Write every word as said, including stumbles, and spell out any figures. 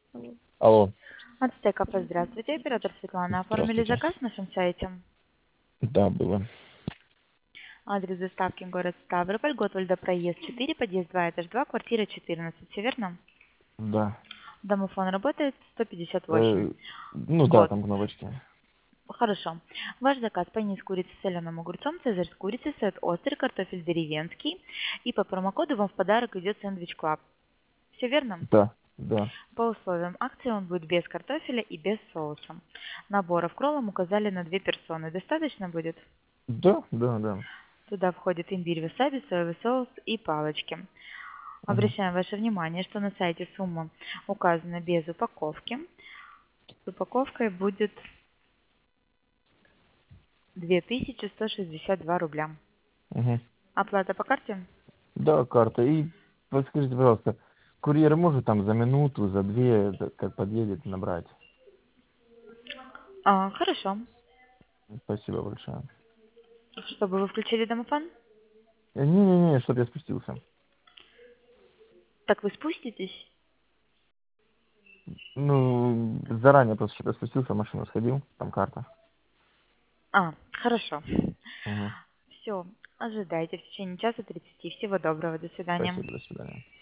Алло, От Стекопа, здравствуйте, оператор Светлана. Оформили здравствуйте. заказ на нашем сайте. Да, было. Адрес доставки город Ставрополь, Готвальда, проезд четыре, подъезд два, этаж два, квартира четырнадцать. Все верно? Да. Домофон работает сто пятьдесят восемь. Э, ну да, Код. там кнопочки. Хорошо. Ваш заказ: панин с курицей с соленым огурцом, цезарь с курицей, сет острый, картофель деревенский. И по промокоду вам в подарок идет сэндвич Клаб. Все верно? Да, да. По условиям акции он будет без картофеля и без соуса. Наборов кроллом указали на две персоны. Достаточно будет? Да, да, да. Туда входит имбирь, васаби, соевый соус и палочки. Мгм. Обращаем ваше внимание, что на сайте сумма указана без упаковки. С упаковкой будет две тысячи сто шестьдесят два рубля. Мгм. Оплата по карте? Да, карта. И вот скажите, пожалуйста, курьер может там за минуту, за две, это как подъедет, набрать? А, хорошо. Спасибо большое. Чтобы вы включили домофон? Э, Не-не-не, чтоб я спустился. Так вы спуститесь? Ну, заранее просто, чтобы я спустился, в машину сходил, там карта. А, хорошо. Мгм. Все, ожидайте в течение часа тридцати. Всего доброго, до свидания. Спасибо, до свидания.